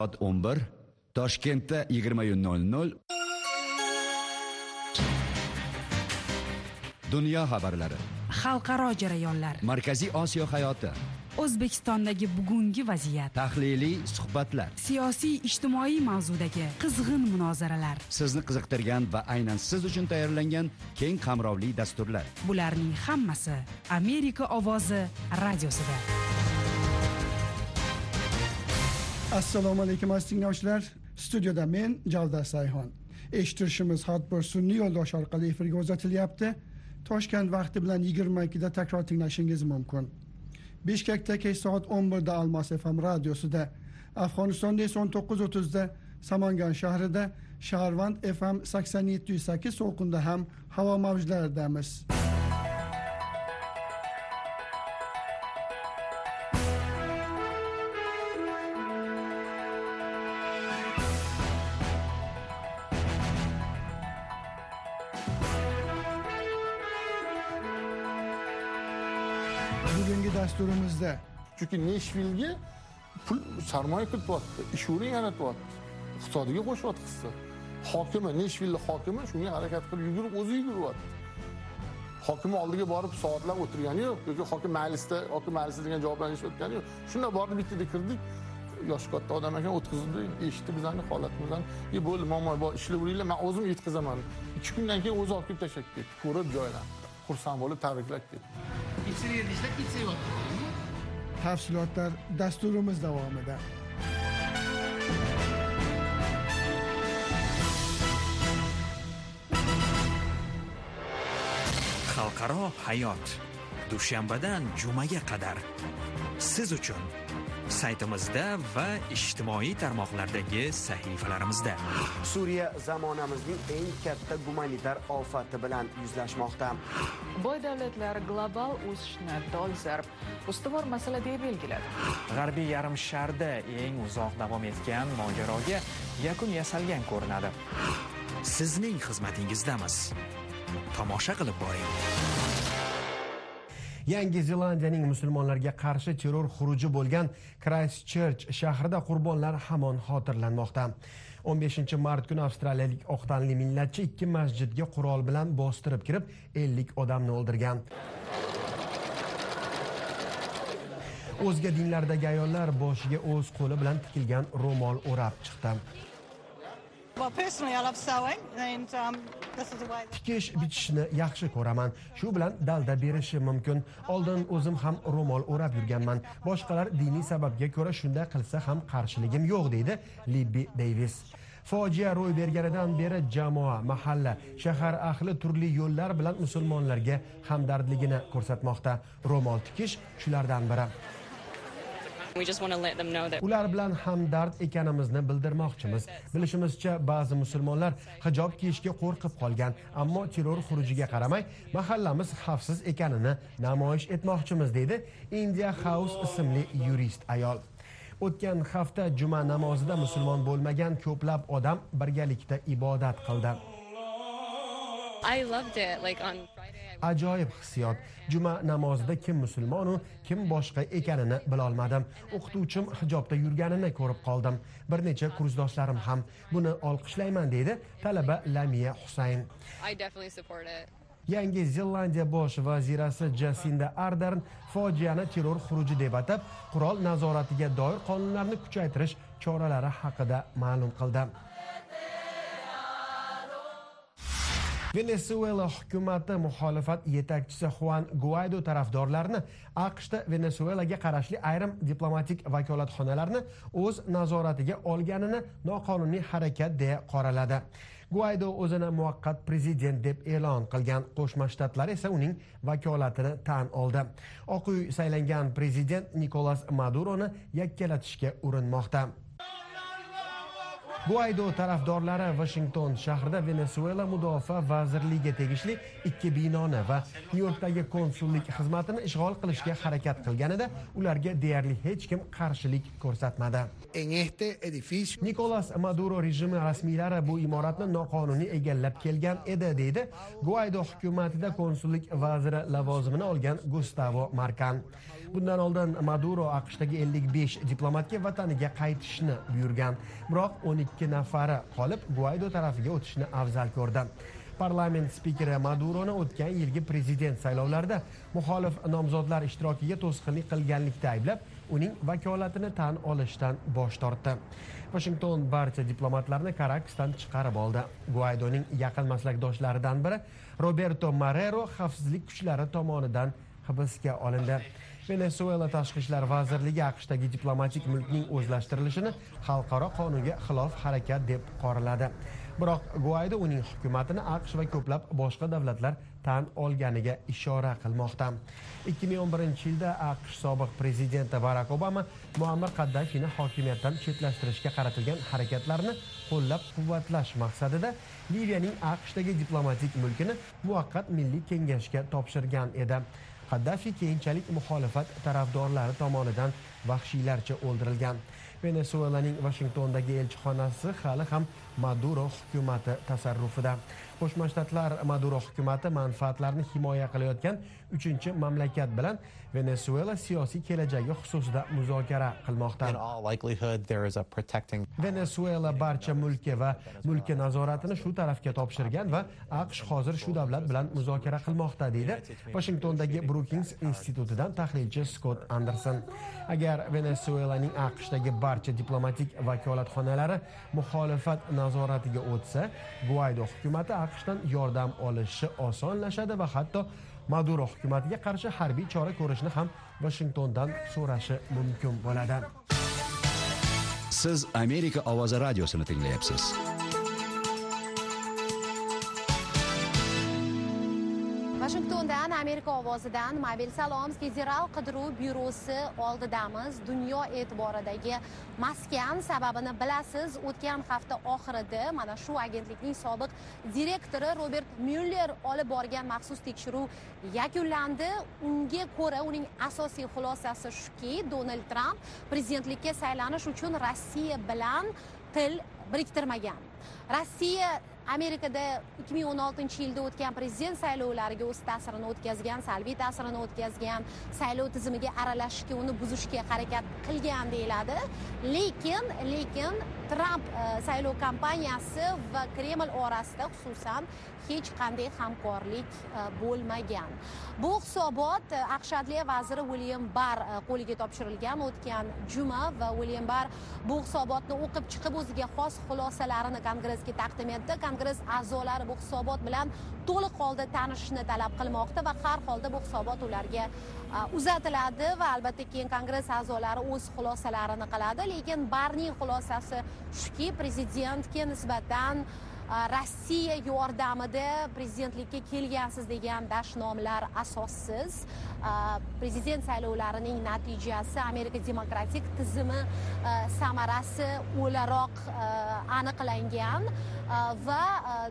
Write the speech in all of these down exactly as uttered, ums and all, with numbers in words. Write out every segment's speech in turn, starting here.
Soat o'n bir, Toshkentda yigirma nol nol. Dunyo xabarlari, xalqaro jarayonlar, Markaziy Osiyo hayoti, O'zbekistondagi bugungi vaziyat, tahliliy suhbatlar, siyosiy ijtimoiy mavzudagi qizg'in munozaralar, sizni qiziqtirgan va aynan siz uchun tayyorlangan keng qamrovli dasturlar. Bularning hammasi Amerika ovozi radiosida. Assalomu alaykum aziz tinglovchilar. Studiyada men Javdar Sayxon. Eshittirishimiz har bir sun'iy yo'ldosh orqali efirga uzatilyapti. Toshkent vaqti bilan yigirma ikkida takror tinglashingiz mumkin. Bishkekda kech soat o'n birda Almos F M radiosida, Afg'onistonda esa o'n to'qqiz o'ttizda Samangan shahrida, Shaharvand F M sakson yetti nuqta sakkiz to'lqinda ham havo mavjlaridamiz. Bugungi dasturimizda chunki Neshvilga pul sarmoya kirityapti, ish o'rin yaratyapti, iqtisodiga qo'shyapti hissa. Hokimi, Neshvilli hokimi shunga harakat qilib yugurib o'zi yuguryapti. Hokim oldiga borib soatlab o'tirgani yo'q, yoki hokim majlisda, hokim majlisda degan javoblanishni o'tgani yo'q. Shunda borib bittada kirdik. Yosh katta odam ekan, o'tkazdi, eshitdi bizning holatimizni. "E bo'ldi, momo bor, ishlayveringlar, men o'zim yetkazaman." ikki kundan keyin o'zi olib kelib tashlab ketdi. Ko'rib joydan. Xursand bo'lib tabriklab ketdi. Tafsilotlar dasturimiz davomida. Xalqaro hayot dushanbadan jumaga qadar siz uchun saytimizda va ijtimoiy tarmoqlardagi sahifalarimizda. Suriya zamonamizning eng katta gumanitar ofati bilan yuzlashmoqda. Boy davlatlar global o'sishni dolzarb ustuvor masala deb belgiladi. G'arbiy yarim sharda eng uzoq davom etgan mojaroga yakun yasalgan ko'rinadi. Sizning xizmatingizdamiz. Tomosha qilib boring. Yangi Zelandiyaning musulmonlarga qarshi terror xuruji bo'lgan Christchurch shahrida qurbonlar hamon xotirlanmoqda. o'n beshinchi mart kuni avstraliyalik oq tanli millatchi ikki masjidga qurol bilan bostirib kirib ellik odamni o'ldirgan. O'zga dinlardagi ayollar boshiga o'z qo'li bilan tikilgan ro'mol o'rab chiqdi. Tikish bitishni yaxshi ko'raman. Shu bilan dalda berishim mumkin. Oldin o'zim ham ro'mol o'rab yurganman. Boshqalar diniy sababga ko'ra shunday qilsa ham qarshiligim yo'q, deydi Libby Davis. Fojia ro'y berganidan beri jamoa, mahalla, shahar ahli turli yo'llar bilan musulmonlarga hamdardligini ko'rsatmoqda. Ro'mol tikish shulardan biri. Ular bilan hamdard ekanimizni bildirmoqchimiz. Bilishimizcha, ba'zi musulmonlar hijob kiyishga qo'rqib qolgan, ammo terror xurujiga qaramay mahallamiz xavfsiz ekanini namoyish etmoqchimiz, deydi India House ismli yurist ayol. O'tgan hafta juma namozida musulmon bo'lmagan ko'plab odam birgalikda ibodat qildi. Ajoyib hissiyot. Juma namozida kim musulmon-u, kim boshqa ekanini bila olmadim. O'qituvchim hijobda yurganini ko'rib qoldim. Bir necha kursdoshlarim ham. Buni olqishlayman, deydi talaba Lamiya Husayn. Yangi Zelandiya bosh vazirasi Jasinda Ardern fojiani terror xuruji deb atab, qurol nazoratiga doir qonunlarni kuchaytirish choralari haqida ma'lum qildi. Venezuela hukumati muxolifat yetakchisi Juan Guaido tarafdorlarini AQShda Venezuelaga qarashli ayrim diplomatik vakolatxonalarni o'z nazoratiga olganini noqonuniy harakat deya qoraladi. Guaido o'zini muvaqqat prezident deb e'lon qilgan, Qo'shma Shtatlar esa uning vakolatini tan oldi. Oq uy saylangan prezident Nicolas Maduroni yakkalatishga urinmoqda. Guaido tarafdorlari Washington shahrida Venezuela mudofaa vazirligiga tegishli ikki binoni va Nyu-Yorkdagi konsullik xizmatini ishg'ol qilishga harakat qilganida ularga deyarli hech kim qarshilik ko'rsatmadi. Nicolas Maduro rejimi rasmiylari bu imoratni noqonuniy egallab kelgan edi, deydi Guaido hukumatida konsullik vaziri lavozimini olgan Gustavo Markan. Bundan oldin Maduro AQShdagi ellik besh diplomatga vataniga qaytishni buyurgan, biroq o'n ikki nafari qolib Guaydo tarafiga o'tishni afzal ko'rdi. Parlament spikeri Maduroni o'tgan yilgi prezident saylovlarida muxolif nomzodlar ishtirokiga to'sqinlik qilganlikda ayblab, uning vakolatini tan olishdan bosh tortdi. Washington barcha diplomatlarni Caracasdan chiqarib oldi. Guaydoning yaqin maslakdoshlaridan biri Roberto Marrero xavfsizlik kuchlari tomonidan hibsga olindi. Venezuela tashqi ishlar vazirligi AQShdagi diplomatik mulkning o'zlashtirilishini xalqaro qonunga xilof harakat deb qoraladi. Biroq Guaydo uning hukumatini AQSh va ko'plab boshqa davlatlar tan olganiga ishora qilmoqda. ikki ming o'n birinchi yilda AQSh sobiq prezidenti Barack Obama Muammar Qaddafini hokimiyatdan chetlashtirishga qaratilgan harakatlarni qo'llab-quvvatlash maqsadida Liviyaning AQShdagi diplomatik mulkini muvaqqat milliy kengashga topshirgan edi. Qaddafi keyinchalik muxolifat tarafdorlari tomonidan vahshiylarcha o'ldirilgan. Venezuelaning Washingtondagi elchixonasi hali ham Maduro hukumati tasarrufida. Qo'shma Shtatlar Maduro hukumati manfaatlarini himoya qilayotgan uchinchi mamlakat bilan Venezuela siyosiy kelajagi xususida muzokara qilmoqda. Venezuela barcha mulki va mulki nazoratini shu tarafga topshirgan va AQSh hozir shu davlat bilan muzokara qilmoqda, deydi Washingtondagi Brookings institutidan tahlilchi Scott Anderson. Agar Venezuelaning AQShdagi barcha diplomatik vakolatxonalari muxolifat nazoratiga o'tsa, Guaydo hukumati AQShdan yordam olishi osonlashadi va hatto Maduro hukumatiga qarshi harbiy chora ko'rishni ham Washingtondan so'rashi mumkin bo'ladi. Siz Amerika ovozi radiosini tinglayapsiz. Washingtondan Amerika ovozidan mobil salom federal qidiruv byurosi oldidamiz. Dunyo e'tiboridagi maskan sababini bilasiz. O'tgan hafta oxirida mana shu agentlikning sobiq direktori Robert Mueller olib borgan maxsus tekshiruv yakunlandi. Unga ko'ra uning asosiy xulosasi shuki, Donald Trump prezidentlikka saylanish uchun Rossiya bilan til biriktirmagan. Rossiya Amerikada ikki ming o'n oltinchi yilda o'tgan prezident saylovlariga o'z ta'sirini o'tkazgan, salbiy ta'sirini o'tkazgan, saylov tizimiga aralashishga, uni buzishga harakat qilgan deyiladi. Lekin, lekin Trump saylov kampaniyasi va Kreml orasida xususan hech qanday hamkorlik bo'lmagan. Bu hisobot AQSh Adliya vaziri William Barr qo'liga topshirilgan o'tgan juma va William Barr bu hisobotni o'qib chiqib o'ziga xos xulosalarini Kongressga taqdim etdi. Kongress a'zolari bu hisobot bilan to'liq holda tanishishni talab qilmoqda va har holda bu hisobot ularga uzatiladi va albatta keyin Kongress a'zolari o'z xulosalarini qiladi. Lekin Barrning xulosasi shuki, prezidentga nisbatan Rossiya yordamida prezidentlikka kelgansiz degan dashnomlar asossiz. Prezident saylovlarining natijasi Amerika demokratik tizimi samarasi o'laroq aniqlangan va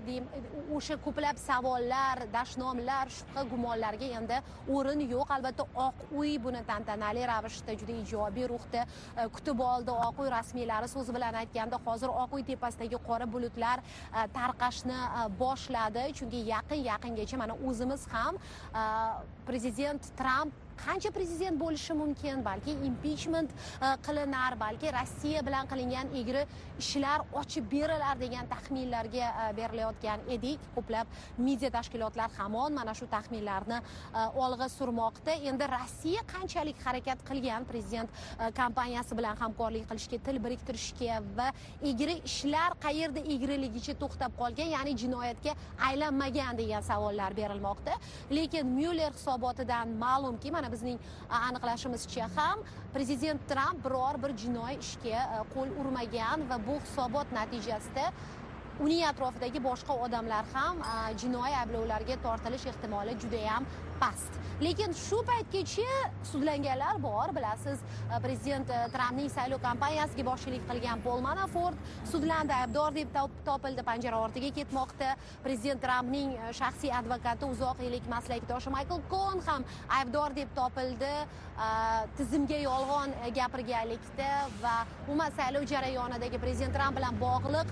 o'sha ko'plab savollar, dashnomlar, shubha gumonlarga endi o'rin yo'q. Albatta Oq uy buni tantanali ravishda juda ijobiy ruhda kutib oldi. Oq uy rasmiylari so'zi bilan aytganda hozir Oq uy tepasidagi qora bulutlar tarqashni boshladi. Chunki yaqin-yaqingacha mana o'zimiz ham prezident Trump qancha prezident bo'lishi mumkin, balki impichment qilinar, balki Rossiya bilan qilingan egri ishlar ochib berilar degan taxminlarga berilayotgan edik. Ko'plab media tashkilotlar hamon mana shu taxminlarni olg'a surmoqda. Endi Rossiya qanchalik harakat qilgan prezident kampaniyasi bilan hamkorlik qilishga, til biriktirishga va egri ishlar qayerda egriligicha to'xtab qolgan, ya'ni jinoyatga aylanmagan degan savollar berilmoqda. Lekin Mueller hisobotidan ma'lumki, mana bizning aniqlashimizcha ham prezident Trump biror bir jinoiy ishga qo'l urmagan va bu hisobot natijasida uning atrofidagi boshqa odamlar ham jinoiy ayblovlarga tortilish ehtimoli juda ham past. Lekin shu paytgacha sudlanganlar bor. Bilasiz, prezident Trampning saylov kampaniyasiga boshchilik qilgan Paul Manafort sudlandi, aybdor deb topildi, panjara ortiga ketmoqda. Prezident Trampning shaxsiy advokati, uzoq yillik maslakdoshi Michael Cohen ham aybdor deb topildi, tizimga yolg'on gapirganlikda va umuman saylov jarayonidagi prezident Tramp bilan bog'liq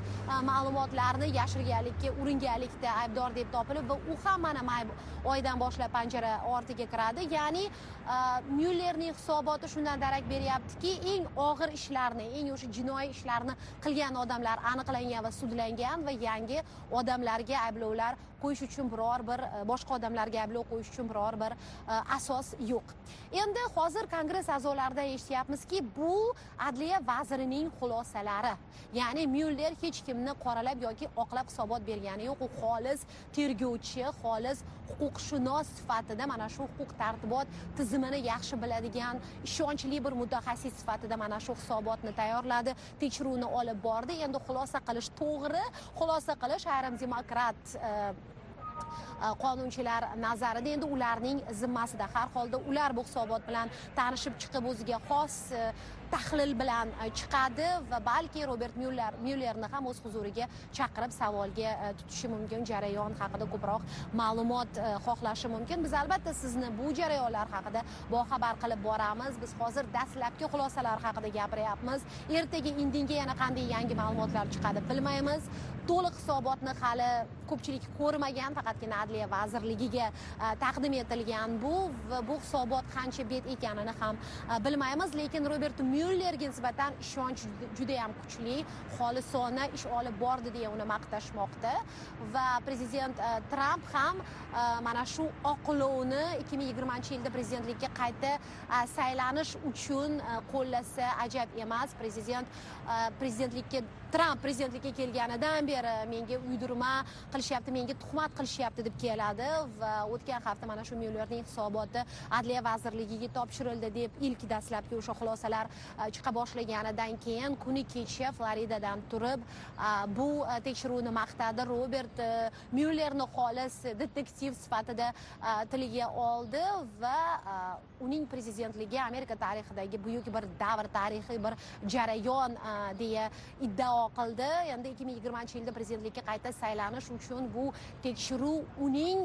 ma'lumotlarni yashirganlikka uringanlikda aybdor deb topilib va u ham mana may oyidan boshlab panjara darajada ortiga kiradi. Ya'ni Myullerning hisoboti shundan darak beryaptiki, eng og'ir ishlarni, eng o'sha jinoiy ishlarni qilgan odamlar aniqlangan va sudlangan va yangi odamlarga ayblovlar qo'yish uchun biror bir boshqa odamlarga ayblov qo'yish uchun biror bir asos yo'q. Endi hozir Kongress a'zolaridan eshityapmizki, bu adliya vazirining xulosalari. Ya'ni Myuller hech kimni qoralab yoki oqlab hisobot bergani yo'q. U xolis tergovchi, xolis huquqshunos sifatida mana shu huquq tartibot tizimini yaxshi biladigan, ishonchli bir mutaxassis sifatida mana shu hisobotni tayyorladi, tekshiruvni olib bordi. Endi xulosa qilish to'g'ri, xulosa qilish ayrim demokrat qonunchilar nazarida endi ularning zimmasida. Har holda ular bu hisobot bilan tanishib chiqib o'ziga xos tahlil bilan chiqadi va balki Robert Myuller Myullerni ham o'z huzuriga chaqirib savolga tutishi mumkin, jarayon haqida ko'proq ma'lumot xohlashi mumkin. Biz albatta sizni bu jarayonlar haqida boxabar qilib boramiz. Biz hozir dastlabki xulosalar haqida gapiryapmiz. Ertaga indinga yana qanday yangi ma'lumotlar chiqadi bilmaymiz. To'liq hisobotni hali ko'pchilik ko'rmagan, faqatgina Adliya vazirligiga taqdim etilgan bu va bu hisobot qancha bet ekanini ham bilmaymiz, lekin Robert Myullerga nisbatan ishonch juda ham kuchli, xolisona ish olib bordi deya uni maqtashmoqda va prezident Trump ham mana shu oqlovni ikki ming yigirmanchi yilda prezidentlikka qayta saylanish uchun qo'llasa ajab emas. Prezident prezidentlikka Trump prezidentlikka kelganidan beri menga uydirma qilishyapti, menga tuhmat qilishyapti deb keladi va o'tgan hafta mana shu Myullerning hisoboti Adliya vazirligiga topshirildi deb ilk dastlabki o'sha xulosalar chiqa boshlaganidan keyin kuni kecha Floridadan turib bu tekshiruvni maqtadi. Robert Myullerni xolis detektiv sifatida tiliga oldi va uning prezidentligi Amerika tarixidagi buyuk bir davr, tarixiy bir jarayon deya iddao qildi. Endi ikki ming yigirmanchi yilda prezidentlikka qayta saylanish uchun bu tekshiruv uning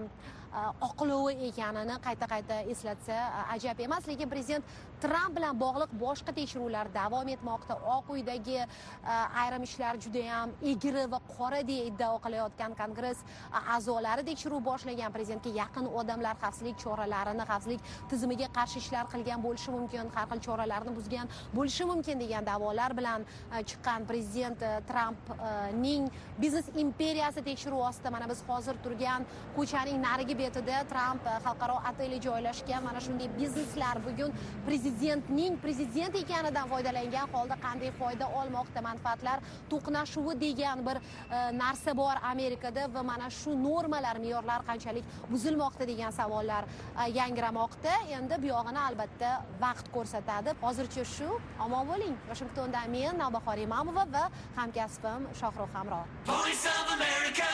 oqlovi ekanini qayta-qayta eslatsa ajab emas, lekin prezident Trump bilan bog'liq boshqa tekshiruvlar davom etmoqda. Oq uydagi ayrim ishlar juda ham egri va qora deya iddao qilayotgan Kongress a'zolari tekshiruv boshlagan. Prezidentga yaqin odamlar xavfsizlik choralarini, xavfsizlik tizimiga qarshi ishlar qilgan bo'lishi mumkin, har xil choralarni buzgan bo'lishi mumkin degan da'volar bilan chiqqan prezident Trumpning biznes imperiyasi tekshiruv ostida. Mana biz hozir turgan ko'chaning narigi betida Trump xalqaro oteli joylashgan. Mana shunday bizneslar bugun prezidentning prezident ekanidan foydalangan holda qanday foyda olmoqda, manfaatlar to'qnashuvi degan bir narsa bor Amerikada va mana shu normalar, me'yorlar qanchalik buzilmoqda degan savollar yangramoqda. Endi bu yog'ini albatta vaqt ko'rsatadi. Hozircha shu. Omon bo'ling. Washingtondan men Navbahor Imamova va hamkasbim Shohruh Hamro. Voice of America,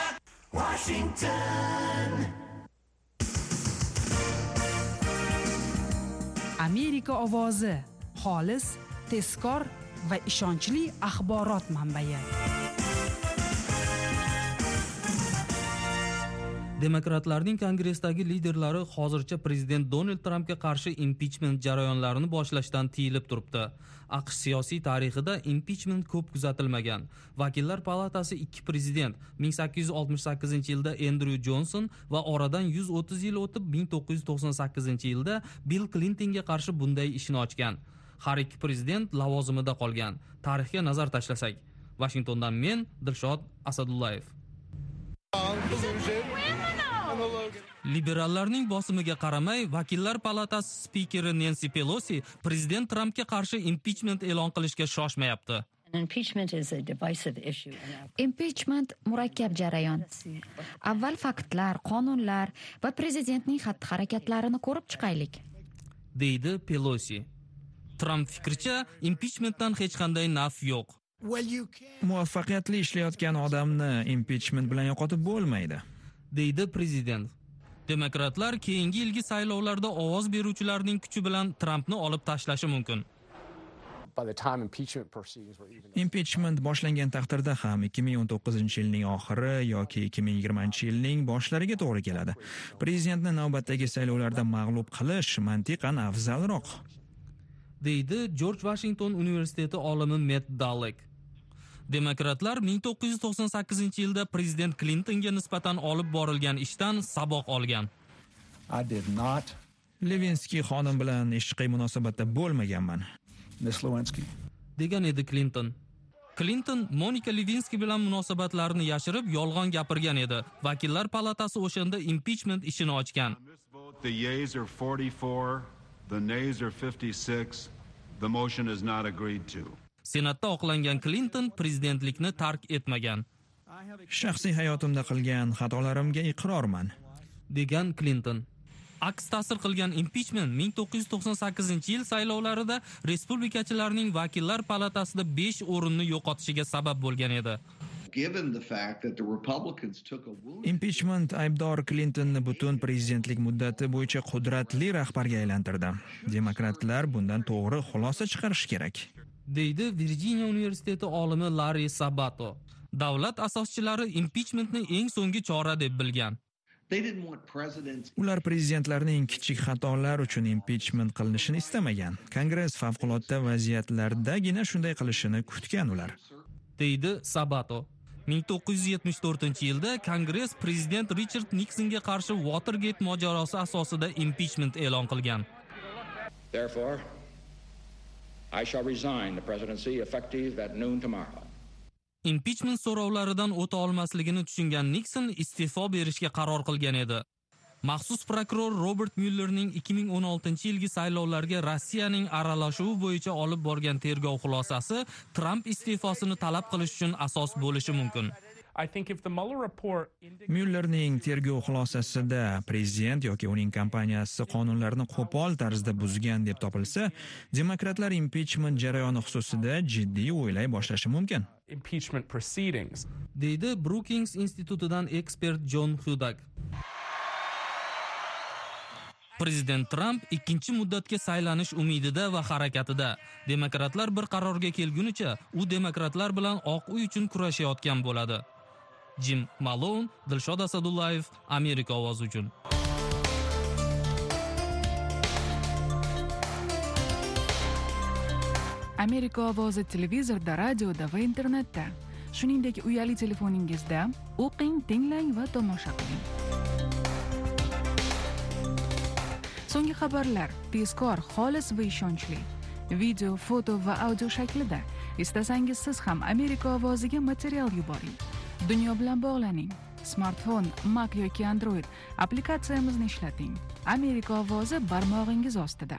Washington. Amerika ovozi, xolis, tezkor va ishonchli axborot manbai. Demokratlarning kongressdagi liderlari hozircha prezident Donald Trampga qarshi impichment jarayonlarini boshlashdan tiyilib turibdi. AQSh siyosiy tarixida impichment ko'p kuzatilmagan. Vakillar palatasi ikki prezident ming sakkiz yuz oltmish sakkizinchi yilda Andrew Johnson va oradan yuz o'ttiz yil o'tib ming to'qqiz yuz to'qson sakkizinchi yilda Bill Clintonga qarshi bunday ishni ochgan. Har ikki prezident lavozimida qolgan. Tarixga nazar tashlasak. Washingtondan men Dilshod Asadullayev. Liberallarning bosimiga qaramay, vakillar palatasi spikeri Nancy Pelosi prezident Trumpga qarshi impichment e'lon qilishga shoshmayapti. Impichment murakkab jarayon. Avval faktlar, qonunlar va prezidentning xatti-harakatlarini ko'rib chiqaylik, deydi Pelosi. Trump fikricha, impichmentdan hech qanday naf yo'q. Muvaffaqiyatli ishlayotgan odamni impichment bilan yo'qotib bo'lmaydi, deydi prezident. Demokratlar keyingi yilgi saylovlarda ovoz beruvchilarning kuchi bilan Trumpni olib tashlashi mumkin. Impichment boshlangan taqdirda ham ikki ming o'n to'qqizinchi yilning oxiri yoki ikki ming yigirmanchi yilning boshlariga to'g'ri keladi. Prezidentni navbatdagi saylovlarda mag'lub qilish mantiqan afzalroq, deydi George Washington Universiteti olimi Matt Dallek. Demokratlar ming to'qqiz yuz to'qson sakkizinchi yilda prezident Clintonga nisbatan olib borilgan ishdan saboq olgan. I did not. Levinsky xonim bilan ishqiy munosabatda bo'lmaganman. Miss Lewinsky. degan edi Clinton. Clinton Monika Lewinsky bilan munosabatlarini yashirib, yolg'on gapirgan edi. Vakillar palatasi o'shanda impeachment ishini ochgan. The yeas are forty-four, the nays are fifty-six. The motion is not agreed to. Senatda oqlangan Clinton prezidentlikni tark etmagan. Shaxsiy hayotimda qilgan xatolarimga iqrorman, degan Clinton. Aks ta'sir qilgan impeachment ming to'qqiz yuz to'qson sakkizinchi yil saylovlarida respublikachilarning vakillar palatasida besh o'rinni yo'qotishiga sabab bo'lgan edi. Impeachment aybdor Clintonni butun prezidentlik muddati bo'yicha qudratli rahbarga aylantirdi. Demokratlar bundan to'g'ri xulosa chiqarish kerak, deydi Virjiniya universiteti olimi Larry Sabato. Davlat asoschilari impeachmentni eng so'nggi chora deb bilgan. Ular prezidentlarning kichik xatolar uchun impeachment qilinishini istamagan. Kongress favqulodda vaziyatlardagina shunday qilishini kutgan ular, deydi Sabato. ming to'qqiz yuz yetmish to'rtinchi yilda Kongress prezident Richard Nixonga qarshi Watergate mojarosi asosida impeachment e'lon qilgan. Therefore, I shall resign the presidency effective at noon tomorrow. Impeachment so'rovlaridan o'ta olmasligini tushungan Nixon iste'fo berishga qaror qilgan edi. Maxsus prokuror Robert Muellerning ikki ming o'n oltinchi yilgi saylovlarga Rossiyaning aralashuvi bo'yicha olib borgan tergov xulosasi Trump iste'fosini talab qilish uchun asos bo'lishi mumkin. I think if the Mueller report Muellerning tergov xulosasida prezident yoki uning kompaniyasi qonunlarni qo'pol tarzda buzgan deb topilsa, demokratlar impeachment jarayoni xususida jiddiy o'ylay boshlashi mumkin. Impeachment proceedings, deydi Brookings institutidan ekspert John Hudak. Prezident Trump ikkinchi muddatga saylanish umidida va harakatida. Demokratlar bir qarorga kelgunicha, u demokratlar bilan Oq uy uchun kurashayotgan bo'ladi. Jim Malone, Dilshod Asadullayev, Amerika ovozi uchun. Amerika ovozi televizorda, radioda va internetda, shuningdek uyali telefoningizda o'qing, tinglang va tomosha qiling. So'nggi xabarlar tezkor, xolis va ishonchli. Video, foto va audio shaklida. Istasangiz siz ham Amerika ovoziga material yuboring. Dunyo bilan bog'laning. Smartfon, Mac yoki Android applikatsiyamizni ishlating. Amerika ovozi barmog'ingiz ostida.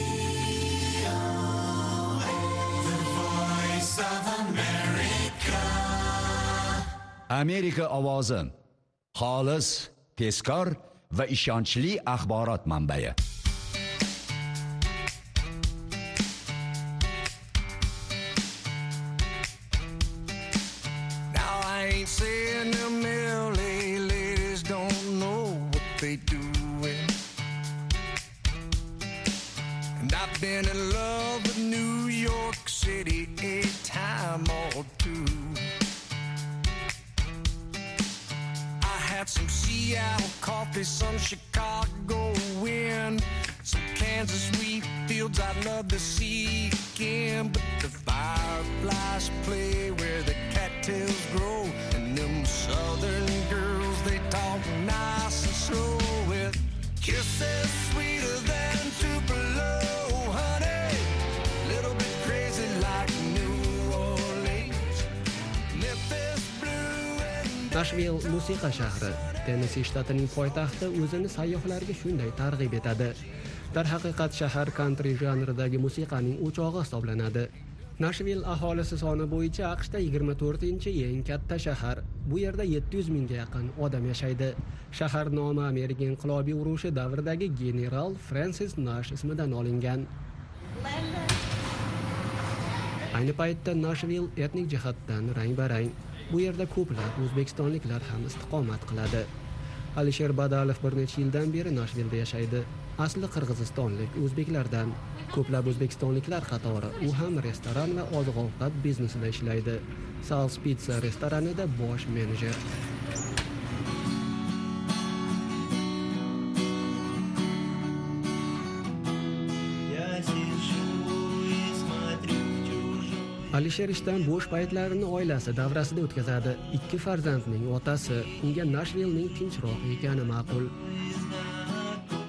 Amerika ovozi. Xolis, tezkor va ishonchli axborot manbai. Now I ain't saying them L A ladies don't know what they doing. And I've been in love with New York City a time or two. Some Seattle coffee, some Chicago wind, some Kansas wheat fields I'd love to see again. But the fireflies play where the cattails grow, and them southern girls, they talk nice and slow with kisses sweeter than Tupelo, honey. Little bit crazy like New Orleans, Memphis blue and Nashville musiqa shahri, Tennessee shtatining poytaxti o'zini sayyohlarga shunday targ'ib etadi. Darhaqiqat shahar country janridagi musiqaning o'chog'i hisoblanadi. Nashville aholisi soni bo'yicha AQShda yigirma to'rtinchi eng katta shahar. Bu yerda yetti yuz mingga yaqin odam yashaydi. Shahar nomi Amerika inqilobiy urushi davridagi general Francis Nash ismidan olingan. Ayni paytda Nashville etnik jihatdan rang-barang. Bu yerda ko'plab o'zbekistonliklar ham istiqomat qiladi. Alisher Badalov bir necha yildan beri Nashvillda yashaydi. Asli qirg'izistonlik o'zbeklardan. Ko'plab o'zbekistonliklar qatori u ham restoran va oziq-ovqat biznesida ishlaydi. Sal's Pizza restoranida bosh menejer. Alisher ishdan bo'sh paytlarini oilasi davrasida o'tkazadi. Ikki farzandning otasi unga Nashvillening tinchroq ekani ma'qul.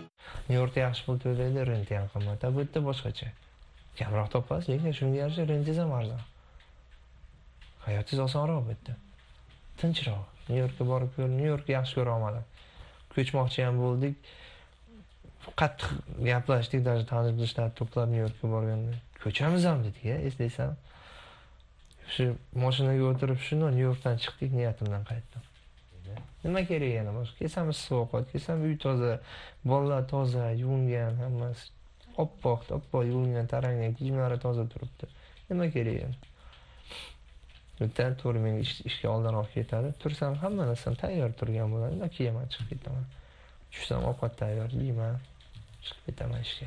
Nyu-Yorkda yaxshi pul to'laydi, renti ham qimmat. Bu yerda boshqacha. Kamroq topasiz, lekin shunga yarasha rentingiz ham arzon. Hayotingiz osonroq bu yerda. Tinchroq. Nyu-Yorkka borib ko'ring, Nyu-Yorkni yaxshi ko'ra olmadim. Ko'chmoqchi ham bo'ldik. Qattiq gaplashdik, даже tanib bilishlar to'plab Nyu-Yorkka borganda. Ko'chamiz ham dedik-a, eslaysan. Shu mashinaga o'tirib shuni Nyu-Yorkdan chiqdik, niyatimdan qaytdim. Nima kerak yana boshqa? Kelsam issiq ovqat, kelsam uy toza, bolalar toza, yuvingan, hammasi oppoq, oppoq yuvingan, tarangan, kiyimlari toza turibdi. Nima kerak yana? O'tdan to'g'ri men ishga oldinroq ketadi. Tursam hamma narsam tayyor turgan bo'ladi. Nima kiyaman, chiqib ketaman. Tushsam ovqat tayyor, yeyman, chiqib ketaman ishga.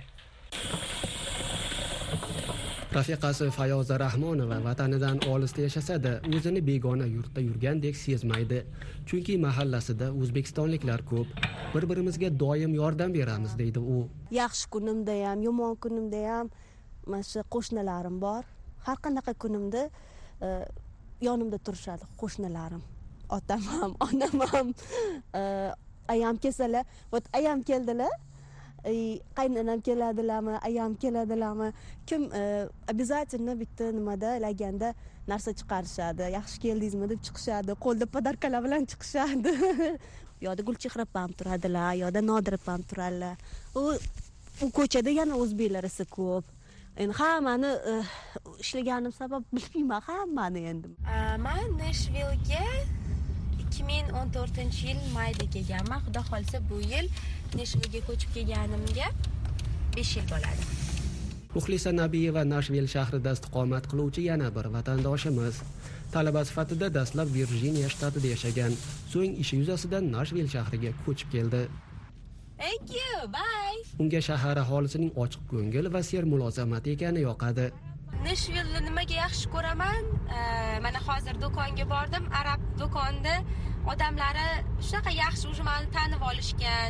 Rafiqasi Fayoza Rahmonova vatanidan olisda yashasa-da, o'zini begona yurtda yurgandek sezmaydi. Chunki mahallasida o'zbekistonliklar ko'p. Bir-birimizga doim yordam beramiz, deydi u. Yaxshi kunimda ham, yomon kunimda ham mana shu qo'shnilarim bor. Har qanaqa kunimda yonimda turishadi qo'shnilarim. Otam ham, onam ham, ayam kelsalar, вот ayam keldilar. Qaynonam keladilarmi, ayam keladilarmi, kim обязательно bitta nimada laganda narsa chiqarishadi. Yaxshi keldingizmi deb chiqishadi, qo'lda podarkalar bilan chiqishadi. Yoda Gulchehra ham turadilar, yoda Nodira ham turadilar. U u ko'chada yana o'zbeklarisi ko'p. Endi hammani ishlaganim sabab bilmayman hammani endi. Men Nashvillga ikki ming o'n to'rtinchi yil mayda kelganman. Xudo xolsa bu yil Nashvillga ko'chib kelganimga besh yil bo'ladi. Muxlisa Nabiyeva Nashvill shahrida istiqomat qiluvchi yana bir vatandoshimiz. Talaba sifatida dastlab Virjiniya shtatida yashagan, so'ng ishi yuzasidan Nashvill shahriga ko'chib keldi. Thank you. Bye. Unga shahar aholisining ochiq ko'ngil va sermulozamati ekani yoqadi. Nashvillni nimaga yaxshi ko'raman? Mana hozir do'konga bordim, arab do'konida odamlari shunaqa yaxshi o'sha meni tanib olishgan.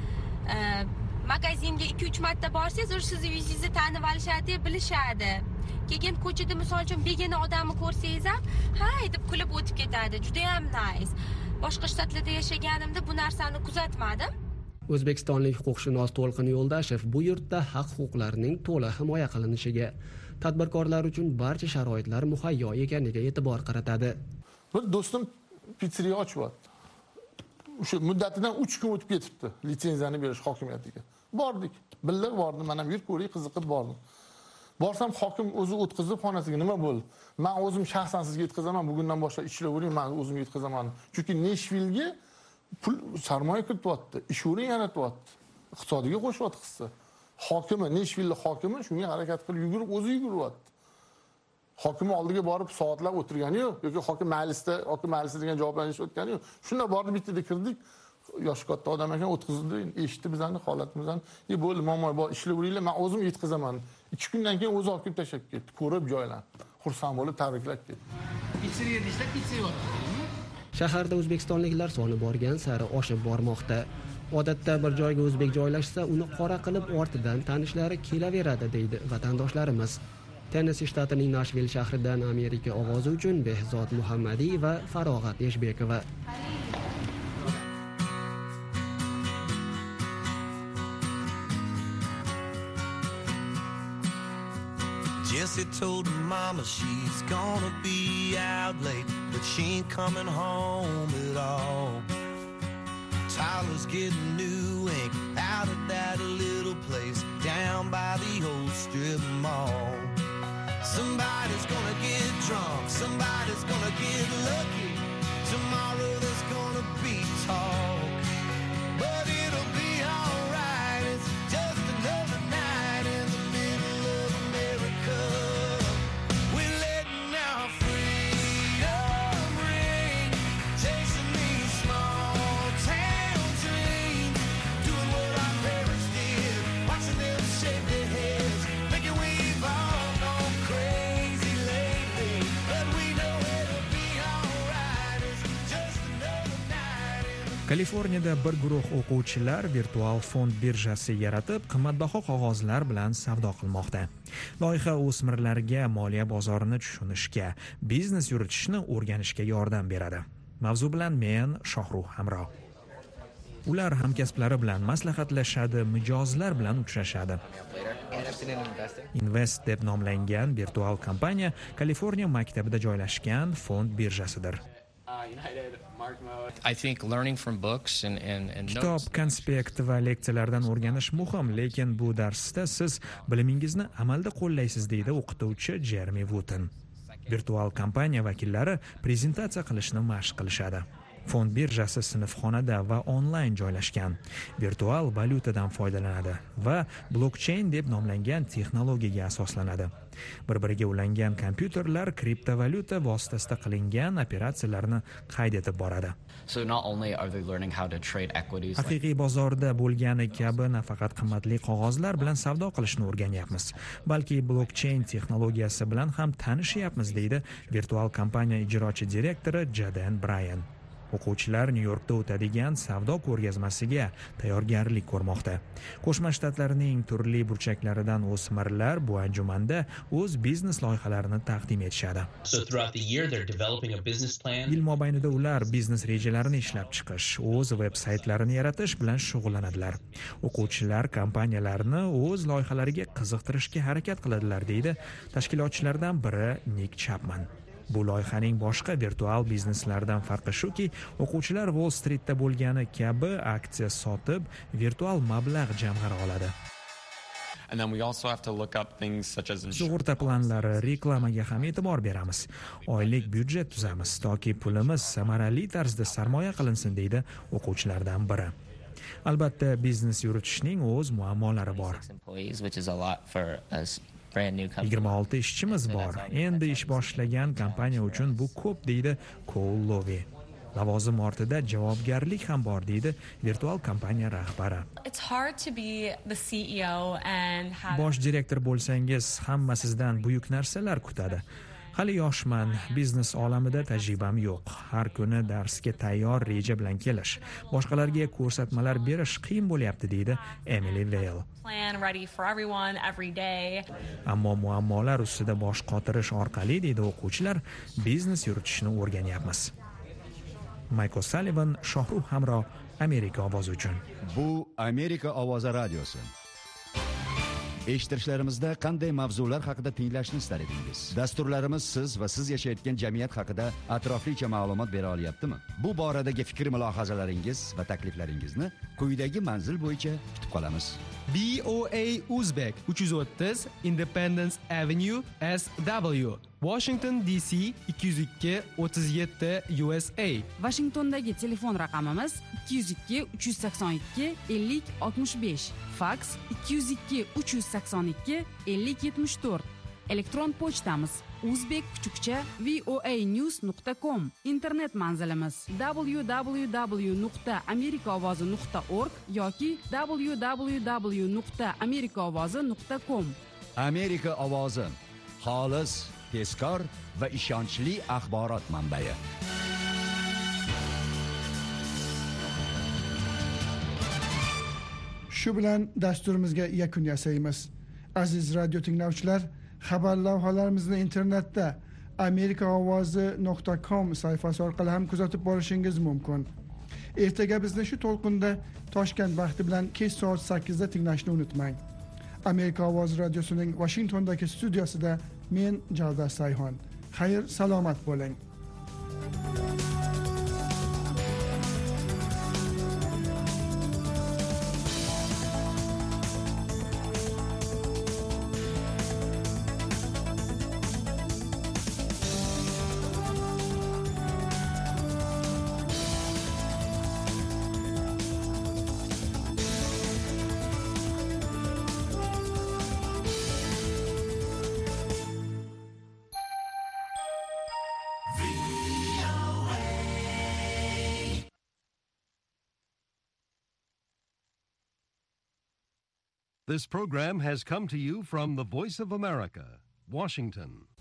Magazinga ikki uch marta borsangiz, o'sha sizni yuzingizni tanib olishadi, bilishadi. Keyin ko'chada misol uchun begona odamni ko'rsangiz ham, "Hay" deb kulib o'tib ketadi. Juda ham nice. Boshqa shtatlarda yashaganimda bu narsani kuzatmadim. O'zbekistonlik huquqshunos To'lqin Yo'ldashev bu yurtda haq-huquqlarning to'la himoya qilinishiga, tadbirkorlar uchun barcha sharoitlar muhayyo ekaniga e'tibor qaratadi. Bir do'stim pitseriya ochyapti. O'sha muddatidan uch kun o'tib ketibdi litsenziyani berish hokimiyatiga. Bordik, birga bordim, men ham yurt ko'rib qiziqib bordim. Borsam hokim o'zi o'tkazib xonasiga nima bo'ldi? Men o'zim shaxsan sizga yetkazaman, bugundan boshlab ishlayvering, men o'zim yetkazaman. Chunki Nashvillga pul sarmoya kirityapti, ish o'rin yaratyapti, iqtisodiga qo'shyapti hissa. Hokimi, Nashvill hokimi shunga harakat qilib yugurib, o'zi yuguryapti. Hokim oldiga borib soatlab o'tirgani yo'q, yoki hokim majlisda, hokim majlisda degan javoblarni o'tgani yo'q. Shunda borib bittada kirdik, yosh katta odam ekan, o'tkazdi, eshitdi bizning holatimizni. "E bo'ldi, momoy bor, ishlayveringlar, men o'zim yetkazaman." ikki kundan keyin o'zi olib kelib tashlab ketdi, ko'rib joylan. Xursand bo'lib tabriklab ketdi. Pitseriyada ishlab pitseriyada Shaharda o'zbekistonliklar soni borgan sari oshib bormoqda. Odatda bir joyga o'zbek joylashsa, uni qora qilib ortidan tanishlari kelaveradi, deydi vatandoshlarimiz. Tennesi shtatining Nashvill shahridan Amerika ovozi uchun Behzod Muhammadiy va Farog'at Eshbekova. Jessie told her mama she's gonna be out late, but she ain't coming home at all. Tyler's getting new ink out of that little place down by the old strip mall. Somebody's gonna get drunk, somebody's gonna get lucky. Tomorrow there's gonna be talk, but it'll be alright. It's just another night in the middle of America. We're letting our freedom ring, chasing these small town dreams, doing what our parents did, watching them shake their heads, thinking we've all gone crazy lately, but we know it'll be alright. It's just another night in the Kaliforniyada bir guruh o'quvchilar virtual fond birjasi yaratib, qimmatbaho qog'ozlar bilan savdo qilmoqda. Loyiha o'smirlarga moliya bozorini tushunishga, biznes yuritishni o'rganishga yordam beradi. Mavzu bilan men Shohruh Hamro. Ular hamkasblari bilan maslahatlashadi, mijozlar bilan uchrashadi. Invest deb nomlangan virtual kompaniya Kaliforniya maktabida joylashgan fond birjasidir. I think learning from books and, and, and Kitob, konspekt va leksiyalardan o'rganish muhim, lekin bu darsda siz bilimingizni amalda qo'llaysiz, deydi o'qituvchi Jeremy Wooten. Virtual kompaniya vakillari prezentatsiya qilishni mashq qilishadi. Fond birjasi sinfxonada va onlayn joylashgan. Virtual valyutadan foydalanadi va blockchain deb nomlangan texnologiyaga asoslanadi. Bir-biriga ulangan kompyuterlar kriptovalyuta vositasida qilingan operatsiyalarni qayd etib boradi. So not only are they learning how to trade equities. Haqiqiy bozorda bo'lgani kabi nafaqat qimmatli qog'ozlar bilan savdo qilishni o'rganyapmiz, balki blockchain texnologiyasi bilan ham tanishyapmiz, deydi virtual kompaniya ijrochi direktori Jaden Bryan. O'quvchilar Nyu-Yorkda o'tadigan savdo ko'rgazmasiga tayyorgarlik ko'rmoqda. Qo'shma Shtatlarning turli burchaklaridan o'smirlar bu anjumanda o'z biznes loyihalarini taqdim etishadi. So throughout the year they're developing a business plan. Yil mobaynida ular biznes rejalarini ishlab chiqish, o'z veb-saytlarini yaratish bilan shug'ullanadilar. O'quvchilar kompaniyalarni o'z loyihalariga qiziqtirishga harakat qiladilar, deydi tashkilotchilardan biri Nick Chapman. Bu loyihaning boshqa virtual bizneslardan farqi shuki, o'quvchilar Wall Streetda bo'lgani kabi aksiya sotib, virtual mablag' jamg'ara oladi. And then we also have to look up things such as Sug'urta planlari, reklamaga ham e'tibor beramiz. Oylik byudjet tuzamiz, toki pulimiz samarali tarzda sarmoya qilinsin, deydi o'quvchilardan biri. Albatta, biznes yuritishning o'z muammolari bor. yigirma olti ishchimiz bor. Endi ish boshlagan kompaniya uchun bu ko'p, deydi Cole Lowe. Lavozim ortida javobgarlik ham bor, deydi virtual kompaniya rahbari. It's hard to be the C E O and have Bosh direktor bo'lsangiz, hamma sizdan buyuk narsalar kutadi. Hali yoshman, biznes olamida tajribam yo'q. Har kuni darsga tayyor reja bilan kelish, boshqalarga ko'rsatmalar berish qiyin bo'lyapti, deydi Emily Vale. plan ready for everyone every day. Ammo muammolar ustida bosh qotirish orqali, deydi o'quvchilar, biznes yuritishni o'rganyapmiz. Michael Sullivan, Shohruh Hamro, Amerika ovozi uchun. Bu Amerika ovozi radiosi. Eshittirishlarimizda qanday mavzular haqida tinglashni istar edingiz? Dasturlarimiz siz va siz yashayotgan jamiyat haqida atroflicha ma'lumot bera olyaptimi? Bu boradagi fikr-mulohazalaringiz va takliflaringizni quyidagi manzil bo'yicha kutib qolamiz. V O A Uzbek uch yuz o'ttiz Independence Avenue S W Washington D C ikki yuz ikki o'ttiz yetti U S A. Washingtondagi telefon raqamimiz ikki yuz ikki uch yuz sakson ikki ellik oltmish besh, fax ikki yuz ikki uch yuz sakson ikki ellik yetmish to'rt. Elektron pochtamiz uzbek kuchukcha voanews nuqta com. Internet manzilimiz w w w nuqta amerikaovozi nuqta org yoki w w w nuqta amerikaovozi nuqta com. Amerika ovozi, xolis, tezkor va ishonchli axborot manbai. Shu bilan dasturimizga yakun yasaymiz. Aziz radio tinglovchilar, xabar lavhalarimizni internetda amerikaovozi nuqta com sayfasi orqali ham kuzatib borishingiz mumkin. Ertaga bizni shu to'lqinda Toshkent vaqti bilan kech soat sakkizda tinglashni unutmang. Amerika ovozi radiosining Washingtondagi studiyasida men Javdar Sayhon. Xayr, salomat bo'ling. This program has come to you from the Voice of America, Washington.